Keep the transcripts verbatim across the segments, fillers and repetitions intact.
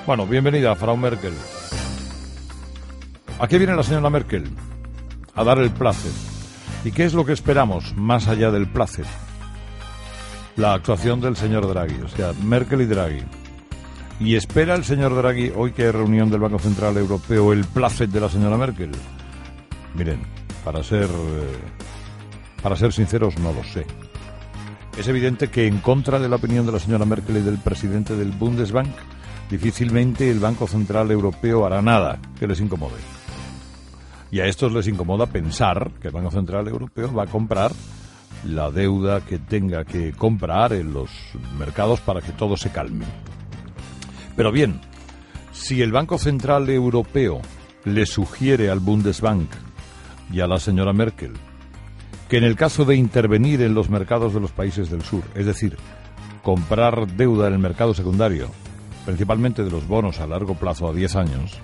Bueno, bienvenida, Frau Merkel. ¿A qué viene la señora Merkel? A dar el plácer. ¿Y qué es lo que esperamos más allá del plácer? La actuación del señor Draghi, o sea, Merkel y Draghi. ¿Y espera el señor Draghi, hoy que hay reunión del Banco Central Europeo, el plácer de la señora Merkel? Miren, para ser, eh, para ser sinceros, no lo sé. Es evidente que en contra de la opinión de la señora Merkel y del presidente del Bundesbank, difícilmente el Banco Central Europeo hará nada que les incomode. Y a estos les incomoda pensar que el Banco Central Europeo va a comprar la deuda que tenga que comprar en los mercados para que todo se calme. Pero bien, si el Banco Central Europeo le sugiere al Bundesbank y a la señora Merkel que en el caso de intervenir en los mercados de los países del sur, es decir, comprar deuda en el mercado secundario, principalmente de los bonos a largo plazo a diez años,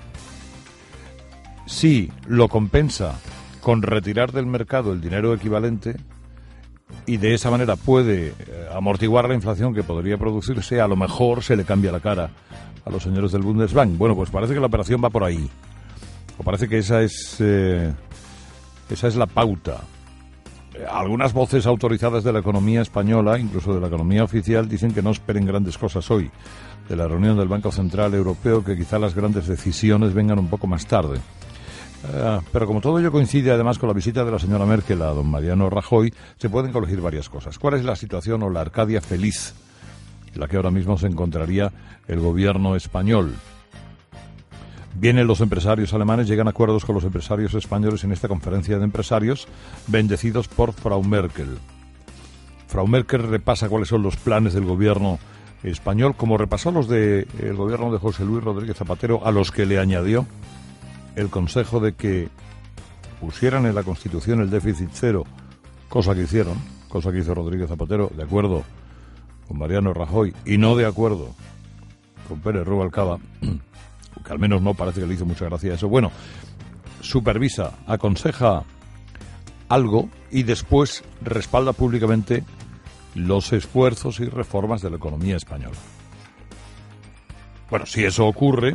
si lo compensa con retirar del mercado el dinero equivalente y de esa manera puede amortiguar la inflación que podría producirse, a lo mejor se le cambia la cara a los señores del Bundesbank. Bueno, pues parece que la operación va por ahí. O parece que esa es, eh, esa es la pauta. Algunas voces autorizadas de la economía española, incluso de la economía oficial, dicen que no esperen grandes cosas hoy de la reunión del Banco Central Europeo, que quizá las grandes decisiones vengan un poco más tarde. Uh, pero como todo ello coincide además con la visita de la señora Merkel a don Mariano Rajoy, se pueden colegir varias cosas. ¿Cuál es la situación o la Arcadia feliz en la que ahora mismo se encontraría el gobierno español? Vienen los empresarios alemanes, llegan a acuerdos con los empresarios españoles en esta conferencia de empresarios, bendecidos por Frau Merkel. Frau Merkel repasa cuáles son los planes del gobierno español, como repasó los del gobierno de José Luis Rodríguez Zapatero, a los que le añadió el consejo de que pusieran en la Constitución el déficit cero, cosa que hicieron, cosa que hizo Rodríguez Zapatero, de acuerdo con Mariano Rajoy, y no de acuerdo con Pérez Rubalcaba, que al menos no parece que le hizo mucha gracia eso. Bueno, supervisa, aconseja algo y después respalda públicamente los esfuerzos y reformas de la economía española. Bueno, si eso ocurre,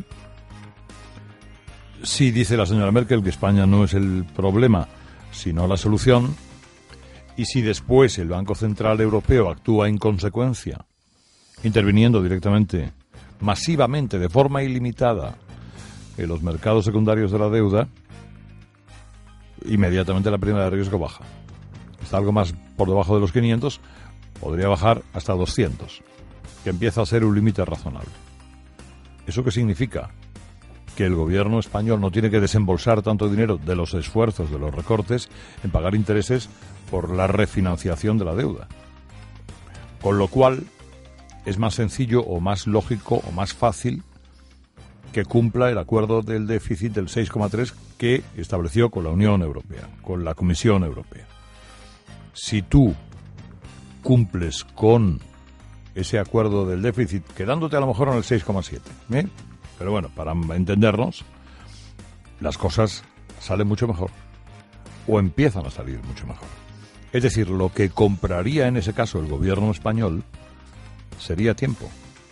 si dice la señora Merkel que España no es el problema, sino la solución, y si después el Banco Central Europeo actúa en consecuencia, interviniendo directamente, masivamente, de forma ilimitada, en los mercados secundarios de la deuda, inmediatamente la prima de riesgo baja. Está algo más por debajo de los quinientos, podría bajar hasta doscientos, que empieza a ser un límite razonable. ¿Eso qué significa? Que el gobierno español no tiene que desembolsar tanto dinero de los esfuerzos de los recortes en pagar intereses por la refinanciación de la deuda. Con lo cual, es más sencillo o más lógico o más fácil que cumpla el acuerdo del déficit del seis coma tres que estableció con la Unión Europea, con la Comisión Europea. Si tú cumples con ese acuerdo del déficit, quedándote a lo mejor en el seis coma siete, ¿eh? Pero bueno, para entendernos, las cosas salen mucho mejor, o empiezan a salir mucho mejor. Es decir, lo que compraría en ese caso el gobierno español sería tiempo.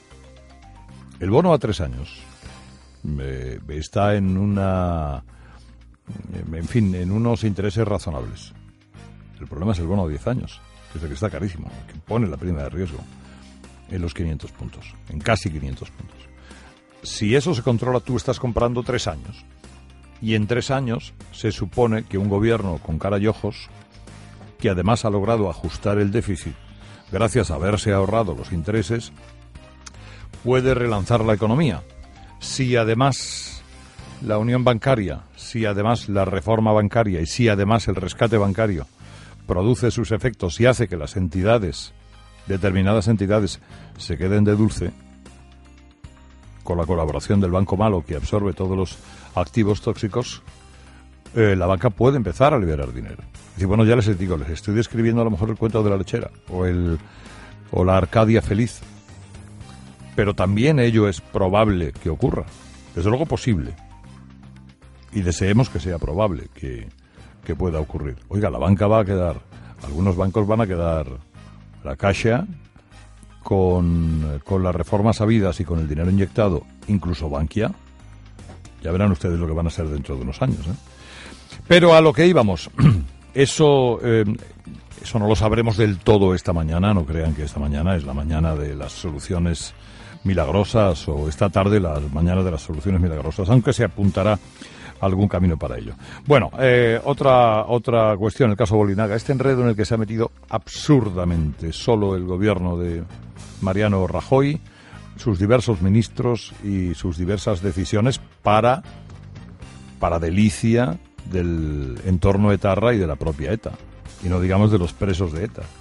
El bono a tres años eh, está en una, en fin, en unos intereses razonables. El problema es el bono a diez años, que es el que está carísimo, que pone la prima de riesgo en los quinientos puntos, en casi quinientos puntos. Si eso se controla, tú estás comprando tres años. Y en tres años se supone que un gobierno con cara y ojos, que además ha logrado ajustar el déficit gracias a haberse ahorrado los intereses, puede relanzar la economía. Si además la unión bancaria, si además la reforma bancaria y si además el rescate bancario produce sus efectos y hace que las entidades, determinadas entidades, se queden de dulce, con la colaboración del banco malo que absorbe todos los activos tóxicos, eh, la banca puede empezar a liberar dinero. Es decir, bueno, ya les digo, les estoy describiendo a lo mejor el cuento de la lechera o, el, o la Arcadia feliz. Pero también ello es probable que ocurra. Desde luego posible. Y deseemos que sea probable que, que pueda ocurrir. Oiga, la banca va a quedar, algunos bancos van a quedar, la Caixa, con, con las reformas habidas y con el dinero inyectado, incluso Bankia, ya verán ustedes lo que van a ser dentro de unos años, ¿eh? Pero a lo que íbamos, eso, eh, eso no lo sabremos del todo esta mañana, no crean que esta mañana es la mañana de las soluciones milagrosas o esta tarde la mañana de las soluciones milagrosas, aunque se apuntará algún camino para ello. Bueno, eh, otra otra cuestión, el caso Bolinaga, este enredo en el que se ha metido absurdamente solo el gobierno de Mariano Rajoy, sus diversos ministros y sus diversas decisiones para, para delicia del entorno etarra y de la propia ETA, y no digamos de los presos de ETA,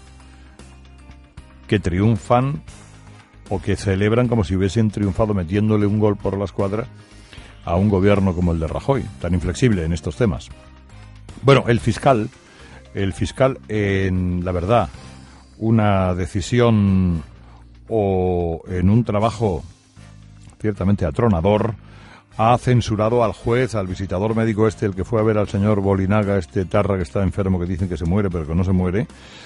que triunfan o que celebran como si hubiesen triunfado metiéndole un gol por la escuadra a un gobierno como el de Rajoy, tan inflexible en estos temas. Bueno, el fiscal, el fiscal, en la verdad, una decisión o en un trabajo ciertamente atronador, ha censurado al juez, al visitador médico este, el que fue a ver al señor Bolinaga, este etarra que está enfermo, que dicen que se muere, pero que no se muere.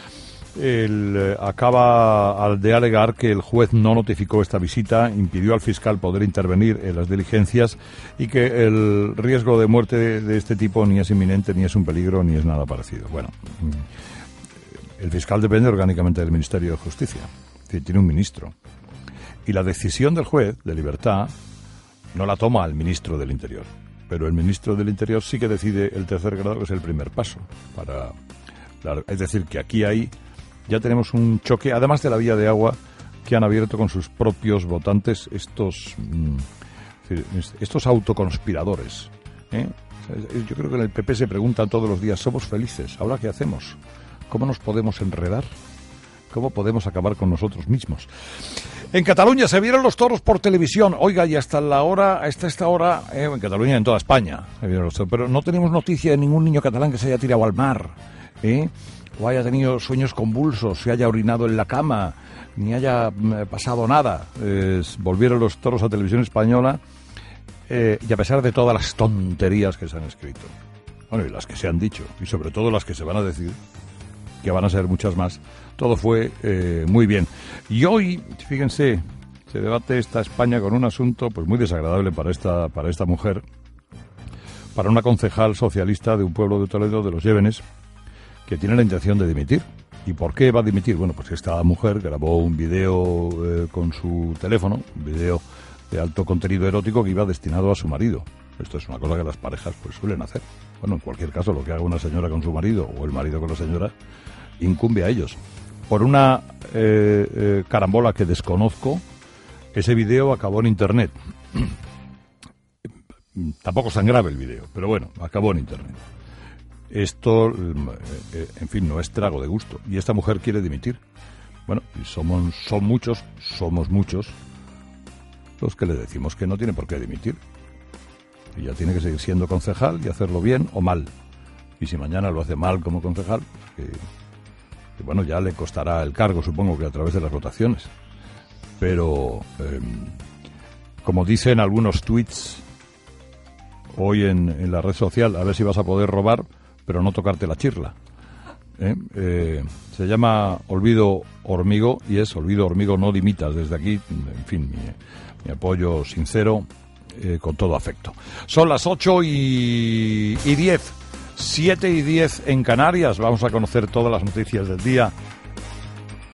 Él eh, acaba al de alegar que el juez no notificó esta visita, impidió al fiscal poder intervenir en las diligencias y que el riesgo de muerte de, de este tipo ni es inminente, ni es un peligro, ni es nada parecido. Bueno, el fiscal depende orgánicamente del Ministerio de Justicia, que tiene un ministro. Y la decisión del juez de libertad no la toma el ministro del Interior, pero el ministro del Interior sí que decide el tercer grado, que es el primer paso. Para, es decir, que aquí hay... Ya tenemos un choque, además de la vía de agua, que han abierto con sus propios votantes estos estos autoconspiradores, ¿eh? Yo creo que en el P P se preguntan todos los días, ¿somos felices? ¿Ahora qué hacemos? ¿Cómo nos podemos enredar? ¿Cómo podemos acabar con nosotros mismos? En Cataluña se vieron los toros por televisión. Oiga, y hasta la hora, hasta esta hora, eh, en Cataluña y en toda España se vieron los toros, pero no tenemos noticia de ningún niño catalán que se haya tirado al mar, ¿eh? O haya tenido sueños convulsos, se haya orinado en la cama, ni haya eh, pasado nada. Eh, volvieron los toros a Televisión Española, eh, y a pesar de todas las tonterías que se han escrito, bueno, y las que se han dicho, y sobre todo las que se van a decir, que van a ser muchas más, todo fue eh, muy bien. Y hoy, fíjense, se debate esta España con un asunto pues muy desagradable para esta, para esta mujer, para una concejal socialista de un pueblo de Toledo, de los Llévenes, que tiene la intención de dimitir. ¿Y por qué va a dimitir? Bueno, pues esta mujer grabó un video eh, con su teléfono, un video de alto contenido erótico que iba destinado a su marido. Esto es una cosa que las parejas pues suelen hacer. Bueno, en cualquier caso, lo que haga una señora con su marido o el marido con la señora incumbe a ellos. Por una eh, eh, carambola que desconozco, ese video acabó en Internet. Tampoco es tan grave el video, pero bueno, acabó en Internet. Esto, en fin, no es trago de gusto. Y esta mujer quiere dimitir. Bueno, y somos, son muchos, somos muchos los que le decimos que no tiene por qué dimitir. Ella tiene que seguir siendo concejal y hacerlo bien o mal. Y si mañana lo hace mal como concejal, pues que, que bueno, ya le costará el cargo, supongo que a través de las votaciones. Pero, eh, como dicen algunos tweets hoy en, en la red social, a ver si vas a poder robar, pero no tocarte la chirla. ¿Eh? Eh, se llama Olvido Hormigo y es Olvido Hormigo, no dimitas. Desde aquí, en fin, mi, mi apoyo sincero, eh, con todo afecto. Son las ocho y diez, siete y diez en Canarias. Vamos a conocer todas las noticias del día